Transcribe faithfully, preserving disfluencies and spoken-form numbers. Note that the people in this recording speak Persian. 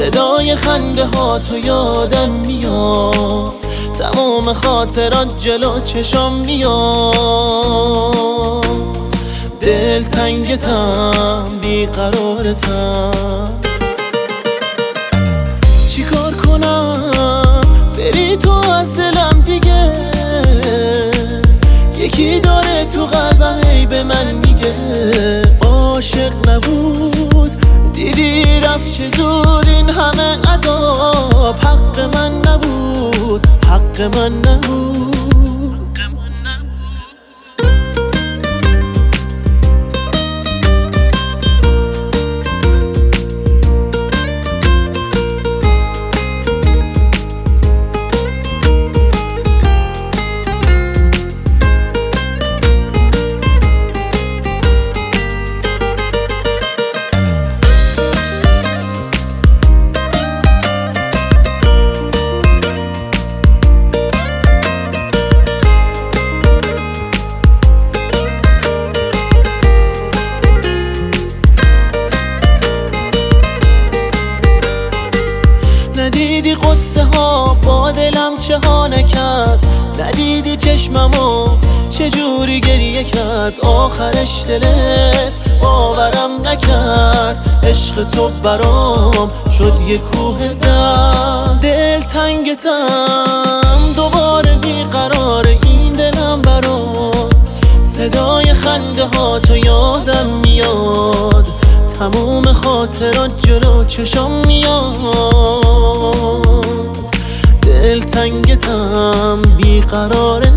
صدای خنده ها تو یادم میاد، تمام خاطرات جلو چشم میاد. دل تنگتم بیقرارتم، چی کار کنم بری تو از دلم دیگه؟ یکی داره تو قلبم هی به من میگه عاشق نبود، دیدی رفت چه زود این همه عذاب. حق من نبود، حق من نبود. ندیدی قصه ها با دلم چه ها نکرد، ندیدی چشممو چجوری گریه کرد. آخرش دلت باورم نکرد، عشق تو برام شد یه کوه درد. دل تنگتم دوباره بیقرار این دلم برات، صدای خنده ها تو یادم میاد، تموم خاطرات جلو چشم میاد. دل تنگتم بیقراره